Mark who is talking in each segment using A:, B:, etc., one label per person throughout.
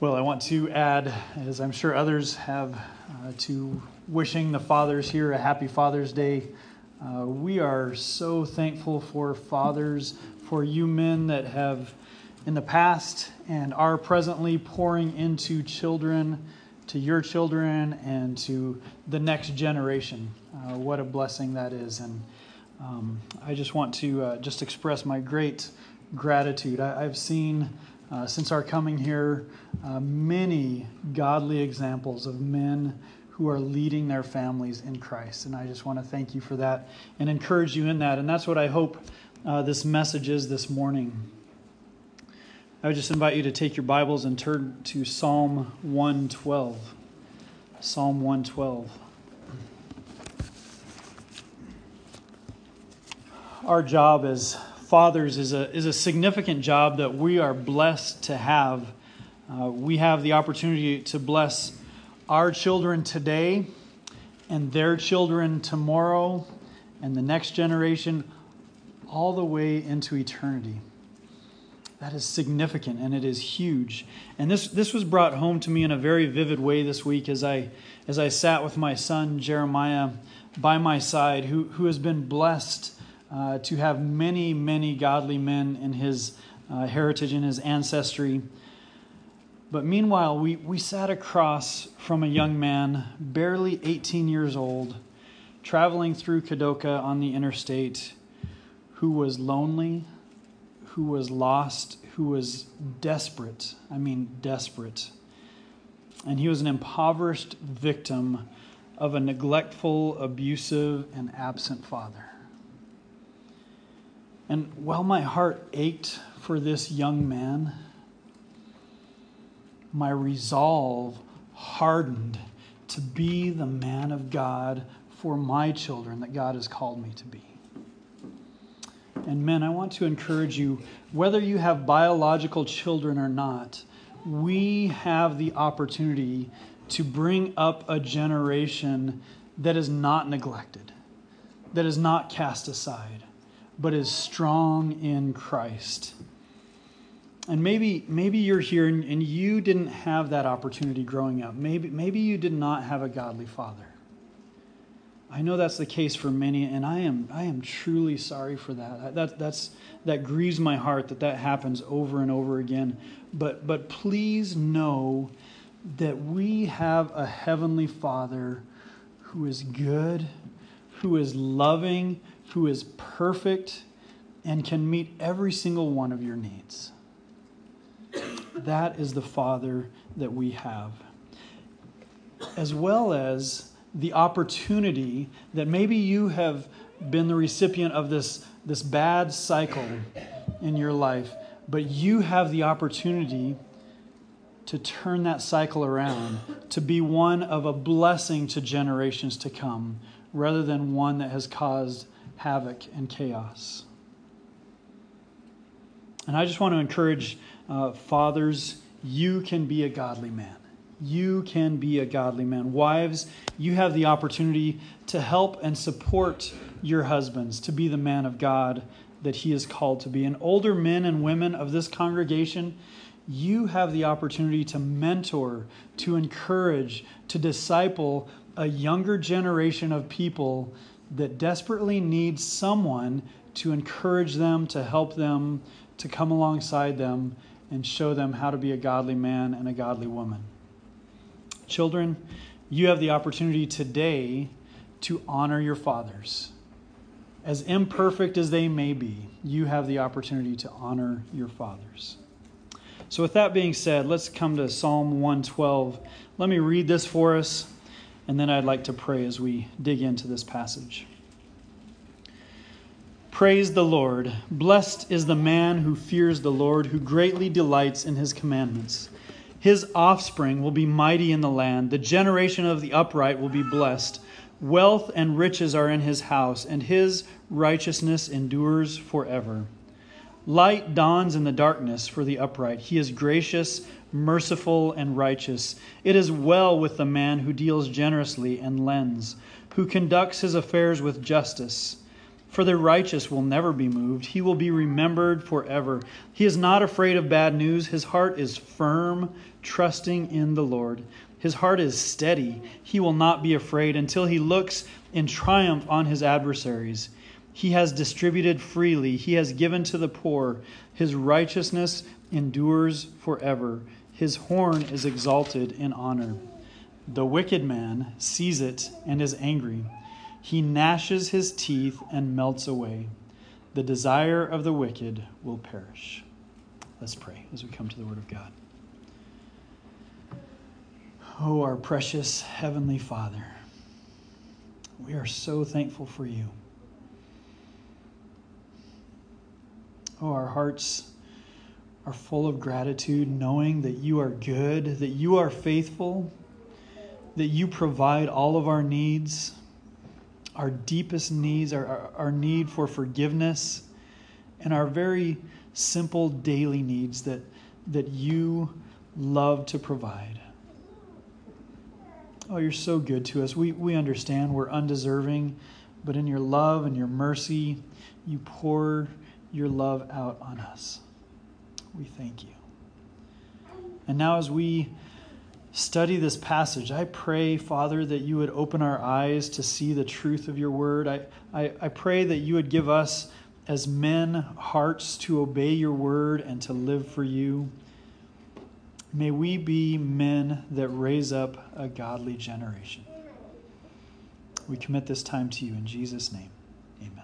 A: Well, I want to add, as I'm sure others have, to wishing the fathers here a happy Father's Day. We are so thankful for fathers, for you men that have in the past and are presently pouring into children, to your children, and to the next generation. What a blessing that is. And I just want to just express my great gratitude. I've seen since our coming here, many godly examples of men who are leading their families in Christ. And I just want to thank you for that and encourage you in that. And that's what I hope this message is this morning. I would just invite you to take your Bibles and turn to Psalm 112. Psalm 112. Our job as fathers is a significant job that we are blessed to have. We have the opportunity to bless our children today and their children tomorrow and the next generation all the way into eternity. That is significant and it is huge. And this was brought home to me in a very vivid way this week as I sat with my son Jeremiah by my side, who has been blessed to have many, many godly men in his heritage, in his ancestry. But meanwhile, we sat across from a young man, barely 18 years old, traveling through Kadoka on the interstate, who was lonely, who was lost, who was desperate. I mean, desperate. And he was an impoverished victim of a neglectful, abusive, and absent father. And while my heart ached for this young man, my resolve hardened to be the man of God for my children that God has called me to be. And men, I want to encourage you, whether you have biological children or not, we have the opportunity to bring up a generation that is not neglected, that is not cast aside, but is strong in Christ. And maybe you're here and you didn't have that opportunity growing up. Maybe you did not have a godly father. I know that's the case for many, and I am truly sorry for that. That grieves my heart that happens over and over again. But please know that we have a heavenly Father who is good, who is loving, who is perfect, and can meet every single one of your needs. That is the Father that we have. As well as the opportunity that maybe you have been the recipient of this bad cycle in your life, but you have the opportunity to turn that cycle around, to be one of a blessing to generations to come, rather than one that has caused havoc and chaos. And I just want to encourage fathers, you can be a godly man. You can be a godly man. Wives, you have the opportunity to help and support your husbands to be the man of God that he is called to be. And older men and women of this congregation, you have the opportunity to mentor, to encourage, to disciple a younger generation of people that desperately need someone to encourage them, to help them, to come alongside them and show them how to be a godly man and a godly woman. Children, you have the opportunity today to honor your fathers. As imperfect as they may be, you have the opportunity to honor your fathers. So with that being said, let's come to Psalm 112. Let me read this for us, and then I'd like to pray as we dig into this passage. Praise the Lord. Blessed is the man who fears the Lord, who greatly delights in his commandments. His offspring will be mighty in the land. The generation of the upright will be blessed. Wealth and riches are in his house, and his righteousness endures forever. Light dawns in the darkness for the upright. He is gracious, merciful, and righteous. It is well with the man who deals generously and lends, who conducts his affairs with justice. For the righteous will never be moved. He will be remembered forever. He is not afraid of bad news. His heart is firm, trusting in the Lord. His heart is steady. He will not be afraid until he looks in triumph on his adversaries. He has distributed freely. He has given to the poor. His righteousness endures forever. His horn is exalted in honor. The wicked man sees it and is angry. He gnashes his teeth and melts away. The desire of the wicked will perish. Let's pray as we come to the Word of God. Oh, our precious Heavenly Father, we are so thankful for you. Oh, our hearts are full of gratitude, knowing that you are good, that you are faithful, that you provide all of our needs, our deepest needs, our need for forgiveness, and our very simple daily needs that you love to provide. Oh, you're so good to us. We understand we're undeserving, but in your love and your mercy, you pour your love out on us. We thank you. And now as we study this passage, I pray, Father, that you would open our eyes to see the truth of your word. I pray that you would give us as men hearts to obey your word and to live for you. May we be men that raise up a godly generation. We commit this time to you in Jesus' name. Amen.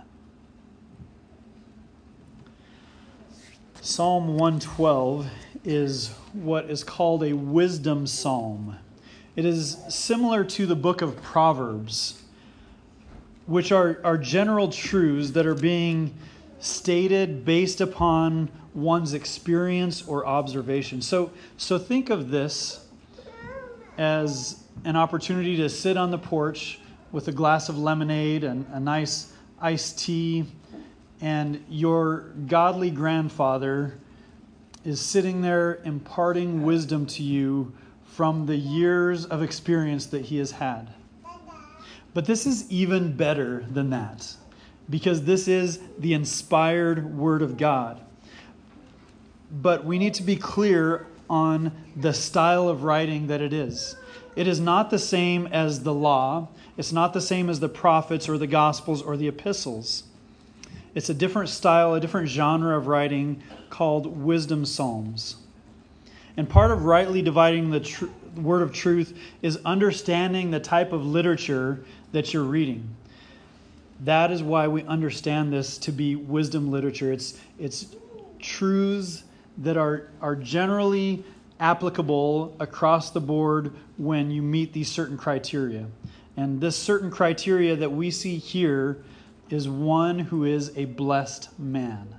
A: Psalm 112 is what is called a wisdom psalm. It is similar to the book of Proverbs, which are general truths that are being stated based upon one's experience or observation. So think of this as an opportunity to sit on the porch with a glass of lemonade and a nice iced tea, and your godly grandfather is sitting there imparting wisdom to you from the years of experience that he has had. But this is even better than that, because this is the inspired Word of God. But we need to be clear on the style of writing that it is. It is not the same as the law. It's not the same as the prophets or the Gospels or the epistles. It's a different style, a different genre of writing called wisdom psalms. And part of rightly dividing the word of truth is understanding the type of literature that you're reading. That is why we understand this to be wisdom literature. It's truths that are generally applicable across the board when you meet these certain criteria. And this certain criteria that we see here is one who is a blessed man.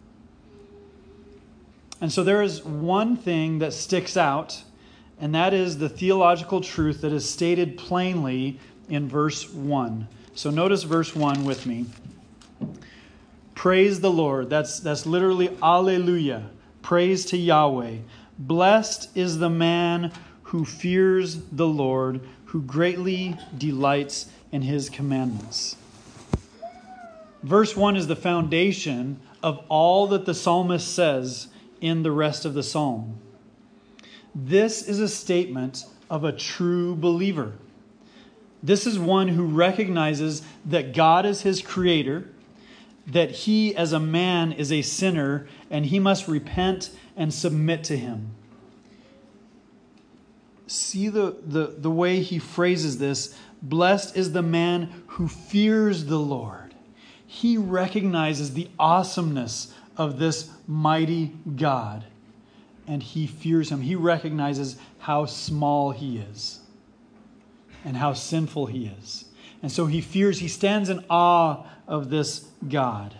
A: And so there is one thing that sticks out, and that is the theological truth that is stated plainly in verse 1. So notice verse 1 with me. Praise the Lord. That's literally Alleluia. Praise to Yahweh. Blessed is the man who fears the Lord, who greatly delights in his commandments. Verse 1 is the foundation of all that the psalmist says in the rest of the psalm. This is a statement of a true believer. This is one who recognizes that God is his creator, that he as a man is a sinner, and he must repent and submit to him. See the way he phrases this. Blessed is the man who fears the Lord. He recognizes the awesomeness of this mighty God, and he fears him. He recognizes how small he is and how sinful he is. And so he fears, he stands in awe of this God.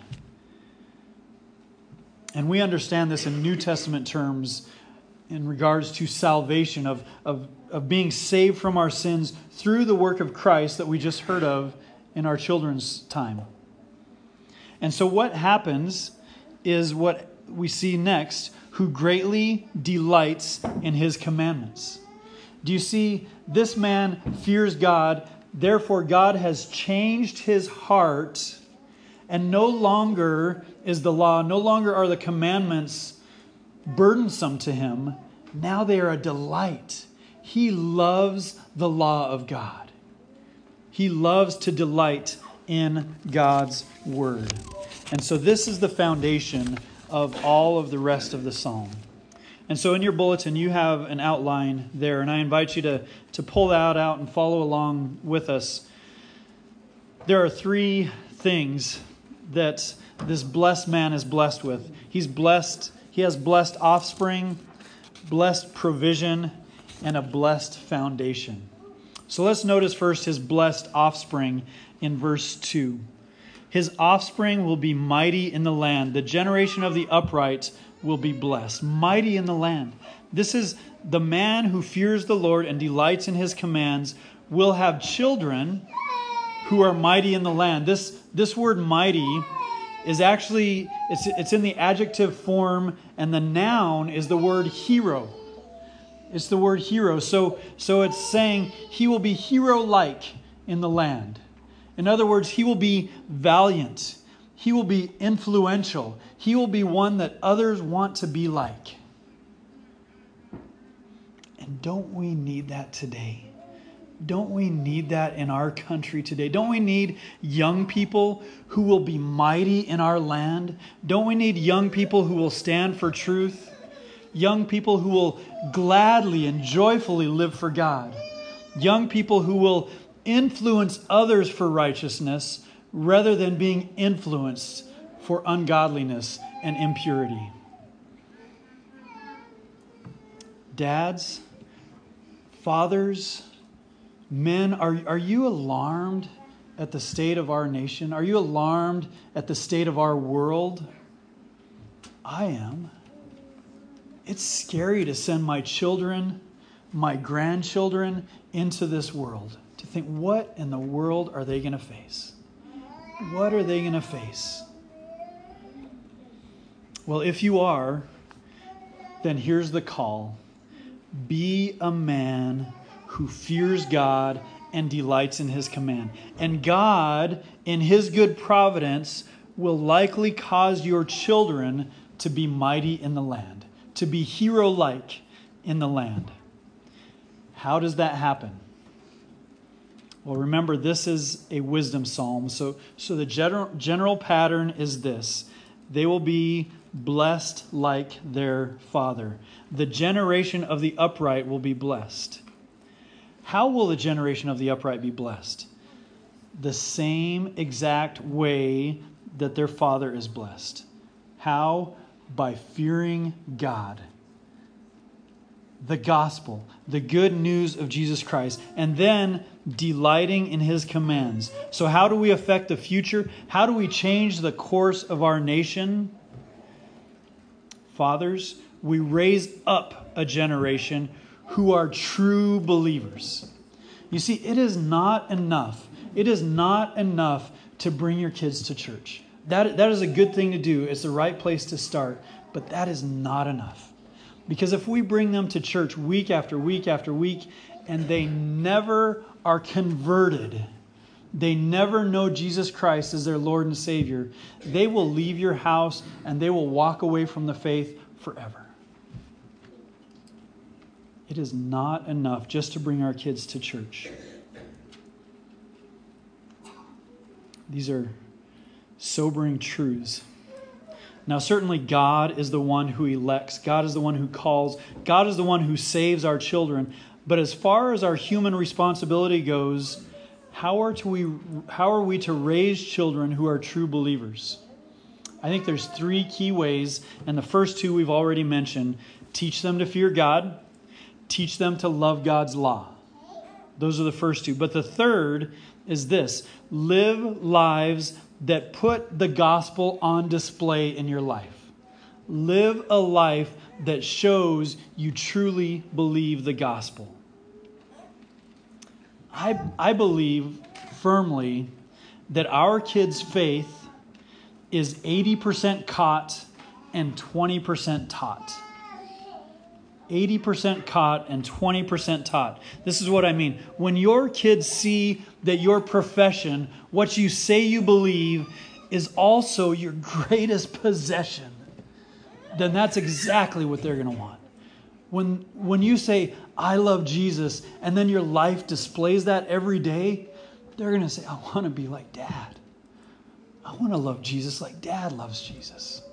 A: And we understand this in New Testament terms in regards to salvation, of being saved from our sins through the work of Christ that we just heard of in our children's time. And so what happens is what we see next, who greatly delights in his commandments. Do you see, this man fears God, therefore God has changed his heart And no longer is the law, no longer are the commandments burdensome to him. Now they are a delight. He loves the law of God. He loves to delight in God's word. And so this is the foundation of all of the rest of the psalm. And so in your bulletin, you have an outline there, and I invite you to pull that out and follow along with us. There are 3 things that this blessed man is blessed with. He's blessed. He has blessed offspring, blessed provision, and a blessed foundation. So let's notice first his blessed offspring in verse 2. His offspring will be mighty in the land. The generation of the upright will be blessed. Mighty in the land. This is the man who fears the Lord and delights in his commands will have children who are mighty in the land. This word mighty is actually, it's in the adjective form, and the noun is the word hero. It's the word hero. So it's saying he will be hero-like in the land. In other words, he will be valiant. He will be influential. He will be one that others want to be like. And don't we need that today? Don't we need that in our country today? Don't we need young people who will be mighty in our land? Don't we need young people who will stand for truth? Young people who will gladly and joyfully live for God. Young people who will influence others for righteousness rather than being influenced for ungodliness and impurity. Dads, fathers, men, are you alarmed at the state of our nation? Are you alarmed at the state of our world? I am. It's scary to send my children, my grandchildren into this world. To think, what in the world are they going to face? What are they going to face? Well, if you are, then here's the call. Be a man who fears God and delights in his command. And God, in his good providence, will likely cause your children to be mighty in the land, to be hero-like in the land. How does that happen? Well, remember, this is a wisdom psalm. So the general pattern is this. They will be blessed like their father. The generation of the upright will be blessed. How will the generation of the upright be blessed? The same exact way that their father is blessed. How? By fearing God. The gospel, the good news of Jesus Christ, and then delighting in his commands. So how do we affect the future? How do we change the course of our nation? Fathers, we raise up a generation who are true believers. You see, it is not enough. It is not enough to bring your kids to church. That is a good thing to do. It's the right place to start. But that is not enough. Because if we bring them to church week after week after week, and they never are converted, they never know Jesus Christ as their Lord and Savior, they will leave your house and they will walk away from the faith forever. It is not enough just to bring our kids to church. These are sobering truths. Now, certainly God is the one who elects. God is the one who calls. God is the one who saves our children. But as far as our human responsibility goes, how are we to raise children who are true believers? I think there's 3 key ways, and the first 2 we've already mentioned. Teach them to fear God. Teach them to love God's law. Those are the first 2. But the third is this. Live lives that put the gospel on display in your life. Live a life that shows you truly believe the gospel. I believe firmly that our kids' faith is 80% caught and 20% taught. 80% caught and 20% taught. This is what I mean. When your kids see that your profession, what you say you believe, is also your greatest possession, then that's exactly what they're going to want. When you say, I love Jesus, and then your life displays that every day, they're going to say, I want to be like Dad. I want to love Jesus like Dad loves Jesus.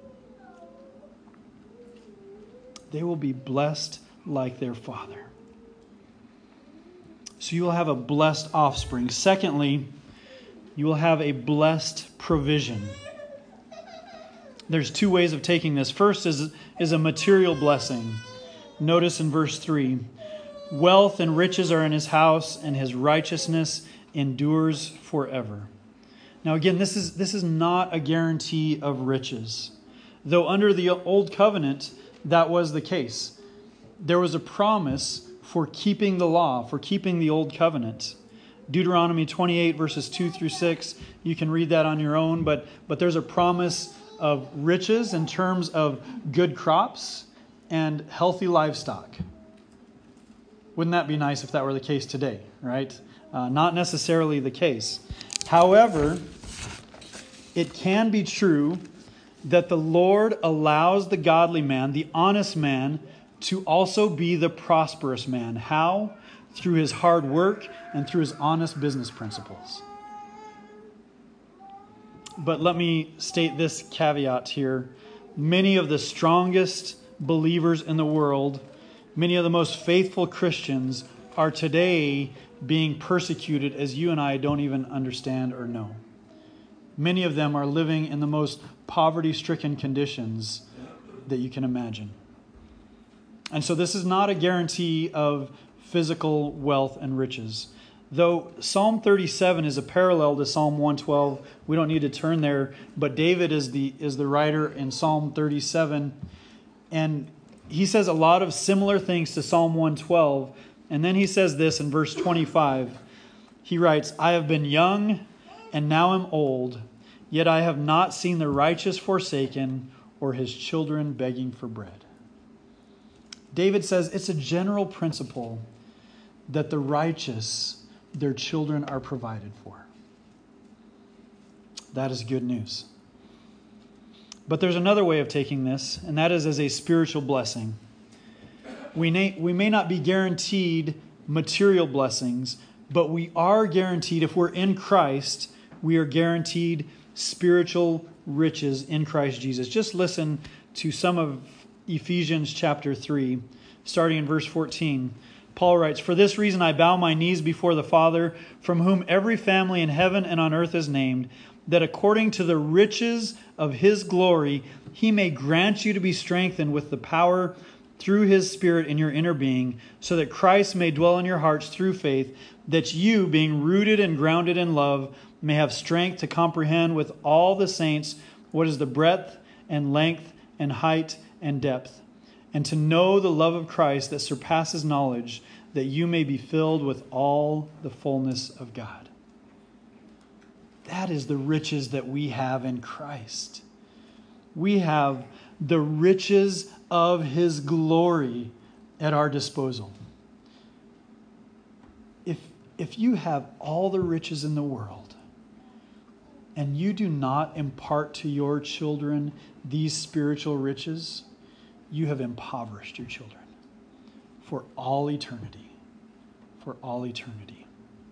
A: They will be blessed like their Father. So you will have a blessed offspring. Secondly, you will have a blessed provision. There's two ways of taking this. First is a material blessing. Notice in verse 3, wealth and riches are in his house, and his righteousness endures forever. Now again, this is not a guarantee of riches. Though under the old covenant, that was the case. There was a promise for keeping the law, for keeping the old covenant. Deuteronomy 28 verses 2 through 6, you can read that on your own, but there's a promise of riches in terms of good crops and healthy livestock. Wouldn't that be nice if that were the case today, right? Not necessarily the case. However, it can be true that the Lord allows the godly man, the honest man, to also be the prosperous man. How? Through his hard work and through his honest business principles. But let me state this caveat here. Many of the strongest believers in the world, many of the most faithful Christians are today being persecuted as you and I don't even understand or know. Many of them are living in the most poverty-stricken conditions that you can imagine. And so this is not a guarantee of physical wealth and riches. Though Psalm 37 is a parallel to Psalm 112, we don't need to turn there, but David is the writer in Psalm 37, and he says a lot of similar things to Psalm 112, and then he says this in verse 25. He writes, I have been young and now am old, yet I have not seen the righteous forsaken or his children begging for bread. David says it's a general principle that the righteous, their children are provided for. That is good news. But there's another way of taking this, and that is as a spiritual blessing. We may not be guaranteed material blessings, but we are guaranteed, if we're in Christ, we are guaranteed spiritual riches in Christ Jesus. Just listen to some of Ephesians chapter 3, starting in verse 14. Paul writes, For this reason I bow my knees before the Father, from whom every family in heaven and on earth is named, that according to the riches of his glory, he may grant you to be strengthened with the power through his Spirit in your inner being, so that Christ may dwell in your hearts through faith, that you, being rooted and grounded in love, may have strength to comprehend with all the saints what is the breadth and length and height and depth, and to know the love of Christ that surpasses knowledge, that you may be filled with all the fullness of God. That is the riches that we have in Christ. We have the riches of his glory at our disposal. If you have all the riches in the world and you do not impart to your children these spiritual riches, you have impoverished your children for all eternity. For all eternity.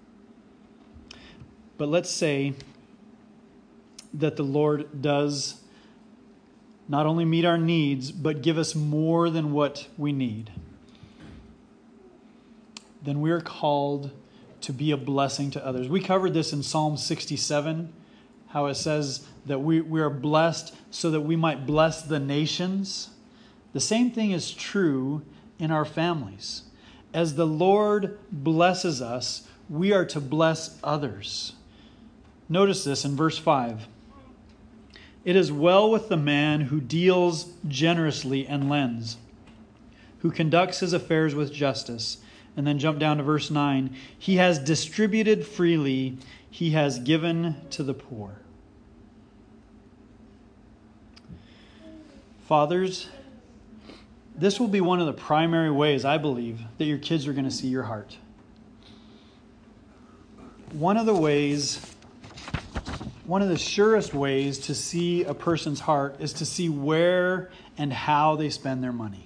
A: But let's say that the Lord does not only meet our needs, but give us more than what we need. Then we are called to be a blessing to others. We covered this in Psalm 67, how it says that we are blessed so that we might bless the nations. The same thing is true in our families. As the Lord blesses us, we are to bless others. Notice this in verse 5. It is well with the man who deals generously and lends, who conducts his affairs with justice. And then jump down to verse 9. He has distributed freely. He has given to the poor. Fathers, this will be one of the primary ways, I believe, that your kids are going to see your heart. One of the one of the surest ways to see a person's heart is to see where and how they spend their money.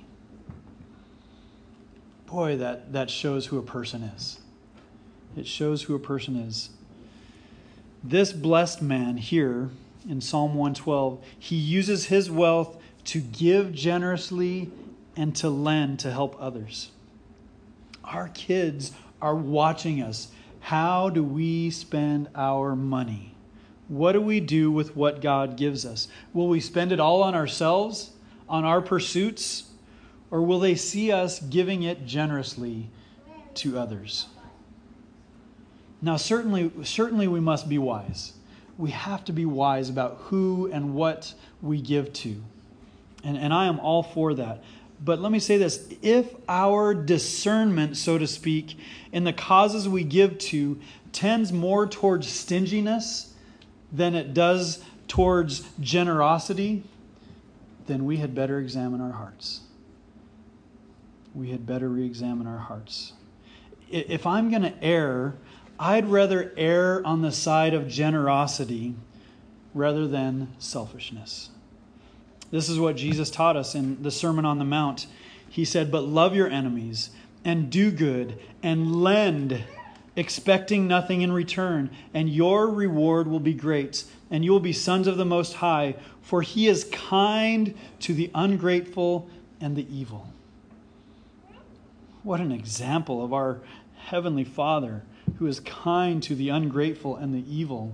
A: Boy, that shows who a person is. It shows who a person is. This blessed man here in Psalm 112, he uses his wealth to give generously and to lend to help others. Our kids are watching us. How do we spend our money? What do we do with what God gives us? Will we spend it all on ourselves, on our pursuits, or will they see us giving it generously to others? Now, certainly we must be wise. We have to be wise about who and what we give to. And I am all for that. But let me say this. If our discernment, so to speak, in the causes we give to tends more towards stinginess than it does towards generosity, then we had better examine our hearts. We had better re-examine our hearts. If I'm going to err, I'd rather err on the side of generosity rather than selfishness. This is what Jesus taught us in the Sermon on the Mount. He said, "But love your enemies and do good and lend, expecting nothing in return, and your reward will be great, and you will be sons of the Most High, for He is kind to the ungrateful and the evil." What an example of our Heavenly Father, who is kind to the ungrateful and the evil.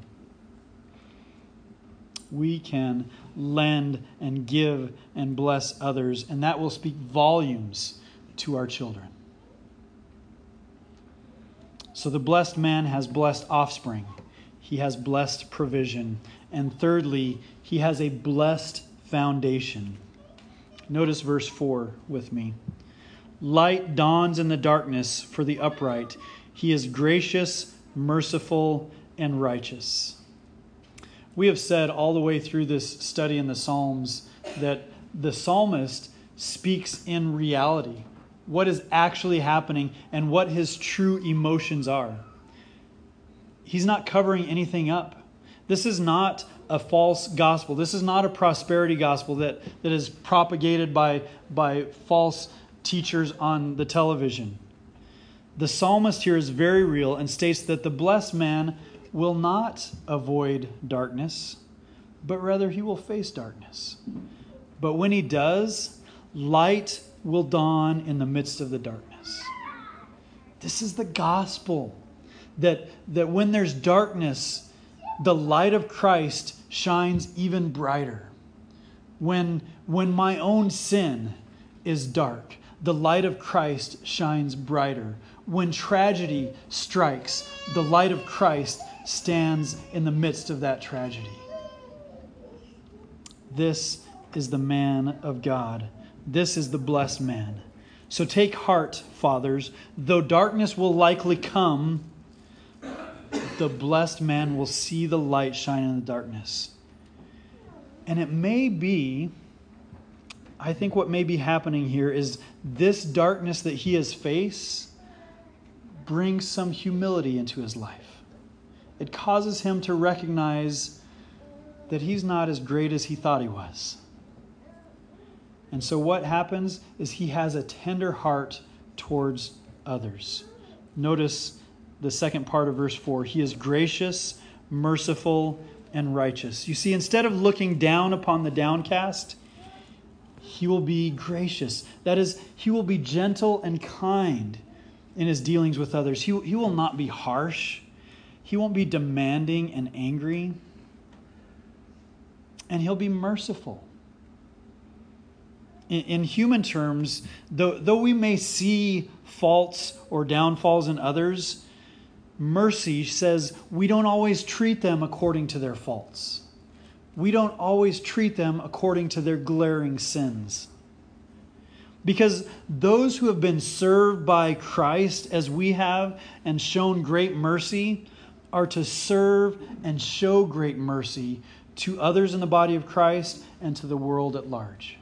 A: We can lend and give and bless others, and that will speak volumes to our children. So the blessed man has blessed offspring. He has blessed provision. And thirdly, he has a blessed foundation. Notice verse 4 with me. Light dawns in the darkness for the upright. He is gracious, merciful, and righteous. We have said all the way through this study in the Psalms that the psalmist speaks in reality, what is actually happening and what his true emotions are. He's not covering anything up. This is not a false gospel. This is not a prosperity gospel that is propagated by false teachers on the television. The psalmist here is very real and states that the blessed man will not avoid darkness, but rather he will face darkness. But when he does, light will dawn in the midst of the darkness. This is the gospel, that when there's darkness, the light of Christ shines even brighter. When my own sin is dark, the light of Christ shines brighter. When tragedy strikes, the light of Christ stands in the midst of that tragedy. This is the man of God. This is the blessed man. So take heart, fathers. Though darkness will likely come, the blessed man will see the light shine in the darkness. And it may be, I think what may be happening here is this darkness that he has faced brings some humility into his life. It causes him to recognize that he's not as great as he thought he was. And so what happens is he has a tender heart towards others. Notice the second part of verse 4. He is gracious, merciful, and righteous. You see, instead of looking down upon the downcast, he will be gracious. That is, he will be gentle and kind in his dealings with others. He will not be harsh. He won't be demanding and angry. And he'll be merciful. In human terms, though we may see faults or downfalls in others, mercy says we don't always treat them according to their faults. We don't always treat them according to their glaring sins. Because those who have been served by Christ as we have and shown great mercy are to serve and show great mercy to others in the body of Christ and to the world at large.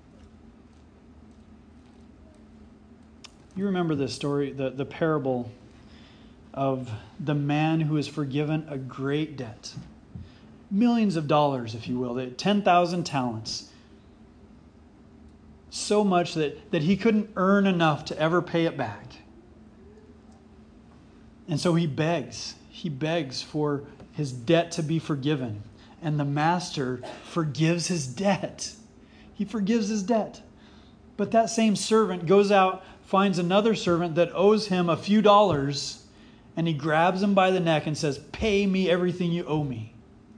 A: You remember this story, the parable of the man who is forgiven a great debt. millions of dollars, if you will, 10,000 talents. So much that he couldn't earn enough to ever pay it back. And so he begs. He begs for his debt to be forgiven. And the master forgives his debt. He forgives his debt. But that same servant goes out, finds another servant that owes him a few dollars, and he grabs him by the neck and says, "Pay me everything you owe me."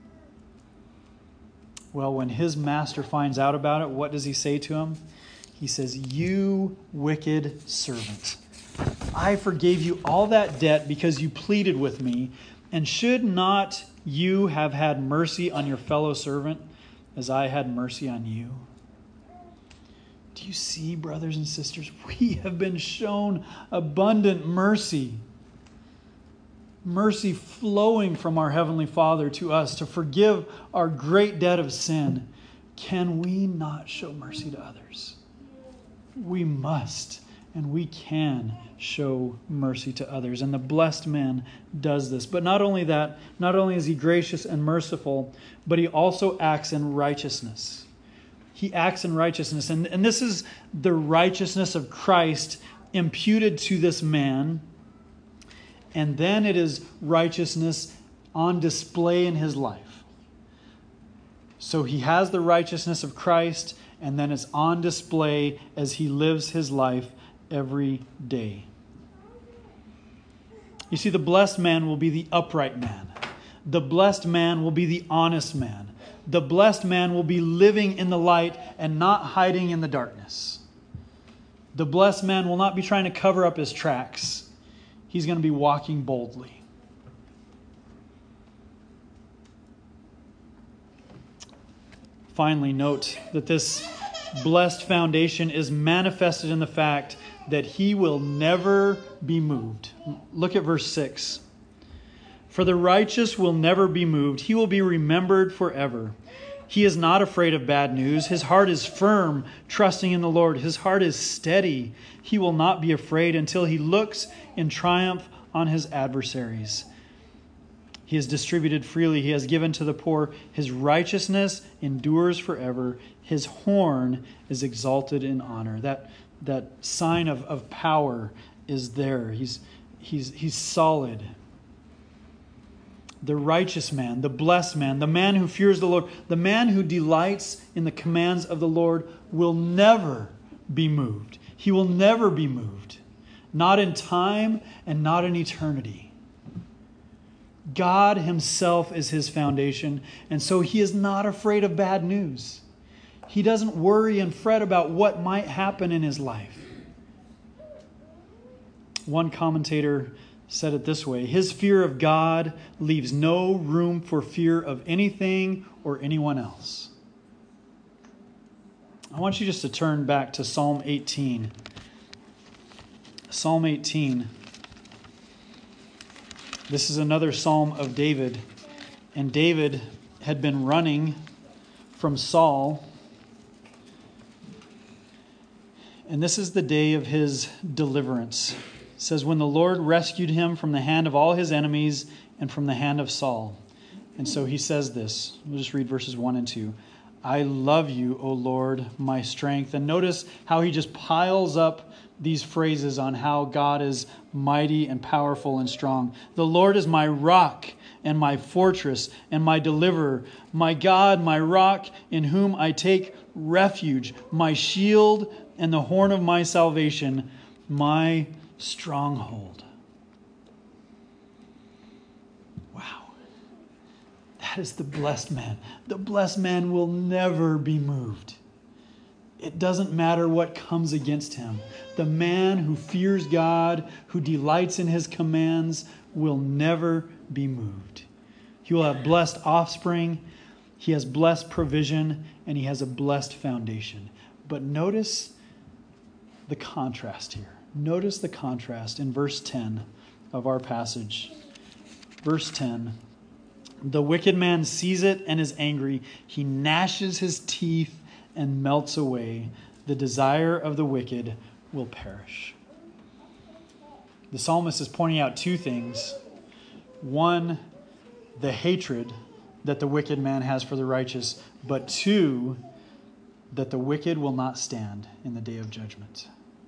A: Well, when his master finds out about it, what does he say to him? He says, "You wicked servant, I forgave you all that debt because you pleaded with me, and should not you have had mercy on your fellow servant as I had mercy on you?" Do you see, brothers and sisters? We have been shown abundant mercy. Mercy flowing from our Heavenly Father to us to forgive our great debt of sin. Can we not show mercy to others? We must and we can show mercy to others. And the blessed man does this. But not only that, not only is he gracious and merciful, but he also acts in righteousness. He acts in righteousness. And this is the righteousness of Christ imputed to this man. And then it is righteousness on display in his life. So he has the righteousness of Christ, and then it's on display as he lives his life every day. You see, the blessed man will be the upright man. The blessed man will be the honest man. The blessed man will be living in the light and not hiding in the darkness. The blessed man will not be trying to cover up his tracks. He's going to be walking boldly. Finally, note that this blessed foundation is manifested in the fact that he will never be moved. Look at verse 6. For the righteous will never be moved. He will be remembered forever. He is not afraid of bad news. His heart is firm, trusting in the Lord. His heart is steady. He will not be afraid until he looks in triumph on his adversaries. He has distributed freely. He has given to the poor. His righteousness endures forever. His horn is exalted in honor. That sign of power is there. He's solid. The righteous man, the blessed man, the man who fears the Lord, the man who delights in the commands of the Lord will never be moved. He will never be moved. Not in time and not in eternity. God himself is his foundation, and so he is not afraid of bad news. He doesn't worry and fret about what might happen in his life. One commentator said it this way: his fear of God leaves no room for fear of anything or anyone else. I want you just to turn back to Psalm 18. Psalm 18. This is another psalm of David. And David had been running from Saul. And this is the day of his deliverance. It says, when the Lord rescued him from the hand of all his enemies and from the hand of Saul. And so he says this. We'll just read verses 1 and 2. I love you, O Lord, my strength. And notice how he just piles up these phrases on how God is mighty and powerful and strong. The Lord is my rock and my fortress and my deliverer, my God, my rock in whom I take refuge, my shield and the horn of my salvation, my stronghold. Wow. That is the blessed man. The blessed man will never be moved. It doesn't matter what comes against him. The man who fears God, who delights in his commands, will never be moved. He will have blessed offspring, he has blessed provision, and he has a blessed foundation. But notice the contrast here. Notice the contrast in verse 10 of our passage. Verse 10. The wicked man sees it and is angry. He gnashes his teeth and melts away. The desire of the wicked will perish. The psalmist is pointing out two things. One, the hatred that the wicked man has for the righteous, but 2, that the wicked will not stand in the day of judgment.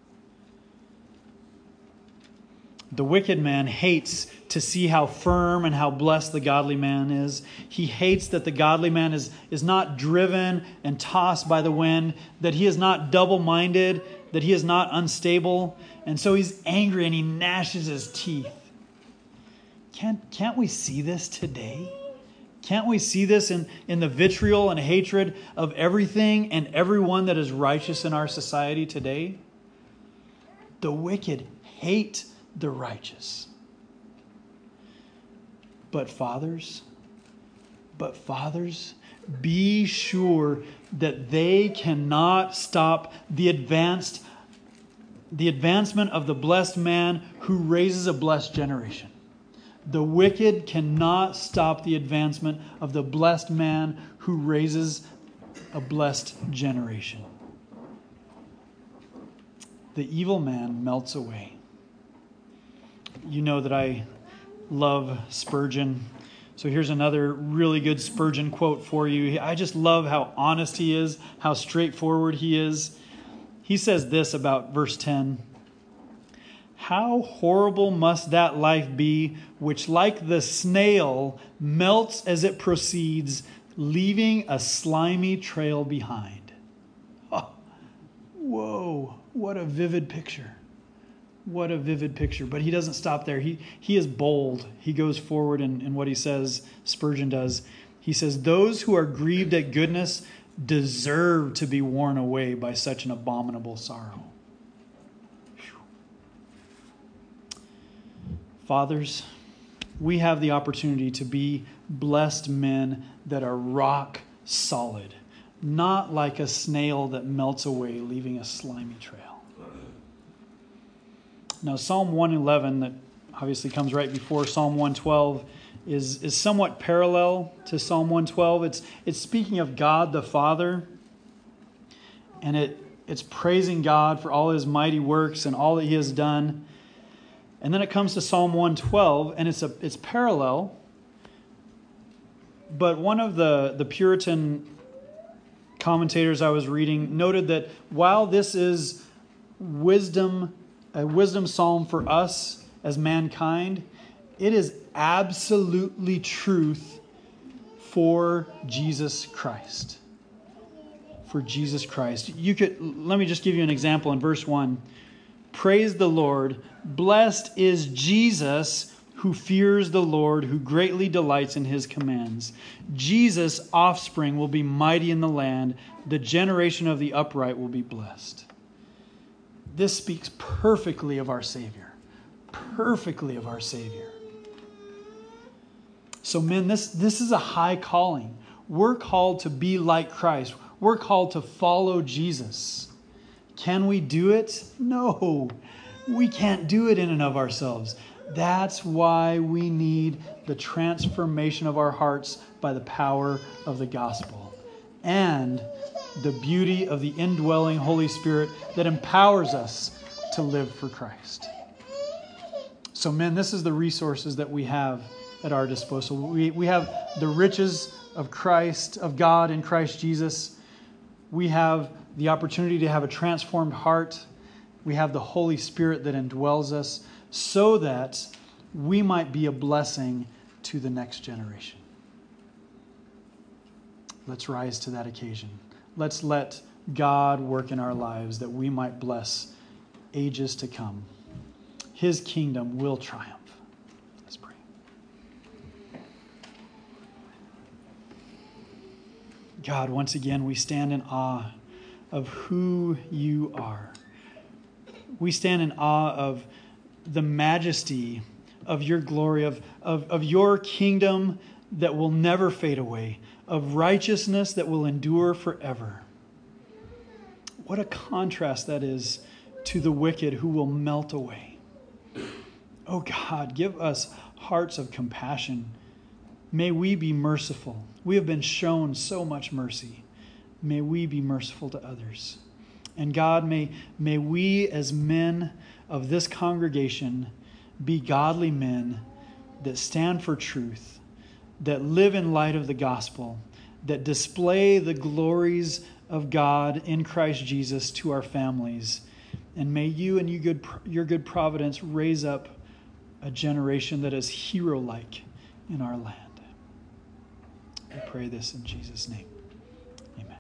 A: The wicked man hates to see how firm and how blessed the godly man is. He hates that the godly man is not driven and tossed by the wind, that he is not double-minded, that he is not unstable. And so he's angry and he gnashes his teeth. Can't we see this today? Can't we see this in the vitriol and hatred of everything and everyone that is righteous in our society today? The wicked hate the righteous. But fathers, be sure that they cannot stop the advancement of the blessed man who raises a blessed generation. The wicked cannot stop the advancement of the blessed man who raises a blessed generation. The evil man melts away. You know that I love Spurgeon. So here's another really good Spurgeon quote for you. I just love how honest he is, how straightforward he is. He says this about verse 10. How horrible must that life be, which like the snail melts as it proceeds, leaving a slimy trail behind. Oh, whoa, what a vivid picture. What a vivid picture. But he doesn't stop there. He is bold. He goes forward in what he says, Spurgeon does. He says, those who are grieved at goodness deserve to be worn away by such an abominable sorrow. Whew. Fathers, we have the opportunity to be blessed men that are rock solid, not like a snail that melts away, leaving a slimy trail. Now, Psalm 111, that obviously comes right before Psalm 112, is somewhat parallel to Psalm 112. It's speaking of God the Father, and it's praising God for all his mighty works and all that he has done. And then it comes to Psalm 112, and it's parallel. But one of the Puritan commentators I was reading noted that while this is a wisdom psalm for us as mankind, it is absolutely truth for Jesus Christ. For Jesus Christ. Let me just give you an example in verse 1. Praise the Lord. Blessed is Jesus who fears the Lord, who greatly delights in his commands. Jesus' offspring will be mighty in the land. The generation of the upright will be blessed. This speaks perfectly of our Savior. Perfectly of our Savior. So men, this is a high calling. We're called to be like Christ. We're called to follow Jesus. Can we do it? No. We can't do it in and of ourselves. That's why we need the transformation of our hearts by the power of the gospel. And the beauty of the indwelling Holy Spirit that empowers us to live for Christ. So men, this is the resources that we have at our disposal. We have the riches of Christ, of God in Christ Jesus. We have the opportunity to have a transformed heart. We have the Holy Spirit that indwells us so that we might be a blessing to the next generation. Let's rise to that occasion. Let's let God work in our lives that we might bless ages to come. His kingdom will triumph. Let's pray. God, once again, we stand in awe of who you are. We stand in awe of the majesty of your glory, of your kingdom that will never fade away, of righteousness that will endure forever. What a contrast that is to the wicked who will melt away. Oh God, give us hearts of compassion. May we be merciful. We have been shown so much mercy. May we be merciful to others. And God, may we as men of this congregation be godly men that stand for truth, that live in light of the gospel, that display the glories of God in Christ Jesus to our families. And may you and your good providence raise up a generation that is hero-like in our land. I pray this in Jesus' name.